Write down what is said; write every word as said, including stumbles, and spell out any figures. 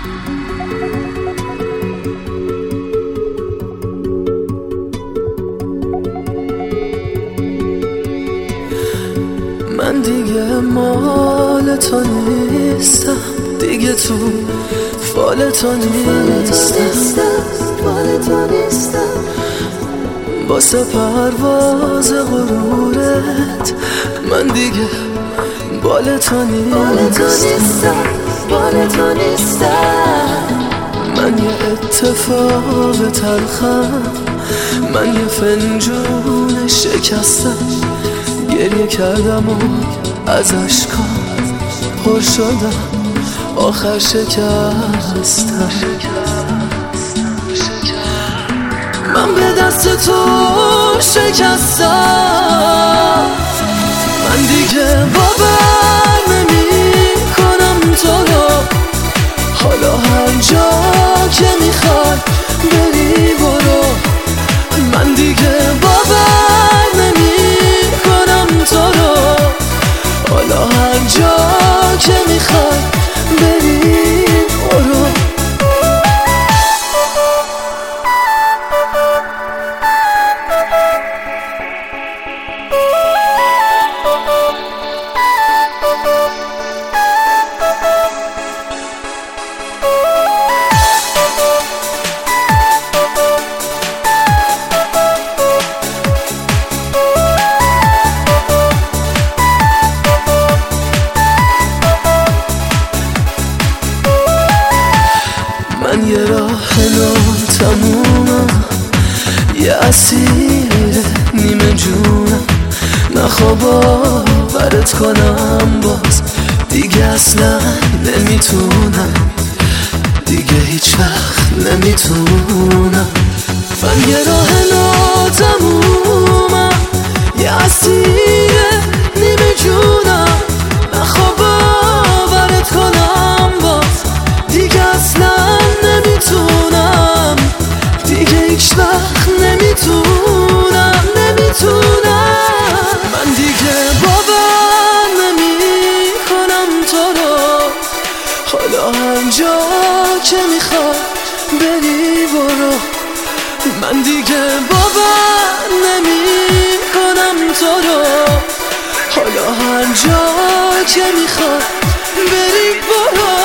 من دیگه مال تو نیستم، دیگه تو فال تو نیستم، واسه پرواز غرورت من دیگه بال تو نیستم. من یه اتفاق تلخم، من یه فنجون شکستم، گریه کردم و از اشکام پر شدم، آخر شکستم. من به دست تو شکستم، من دیگه باور نمی کنم تو رو. حالا هر جا که میخوای بری برو، من دیگه باور نمی کنم تو رو. حالا هر جا که میخوای بری برو. من یه راه ناتمومم، یه اسیر نیمه جونم، نخواه باورت کنم باز دیگه اصلا نمیتونم، دیگه هیچ وقت نمیتونم. من یه راه ناتمومم، یه اسیر نیمه جونم، نخواه باورت کنم باز دیگه اصلا نمیتونم، دیگه هیچ وقت نمیتونم نمیتونم. من دیگه باور نمی کنم تو رو. حالا هر جا که میخوای بری برو، من دیگه باور نمی کنم تو رو. حالا هر جا که میخوای بری برو.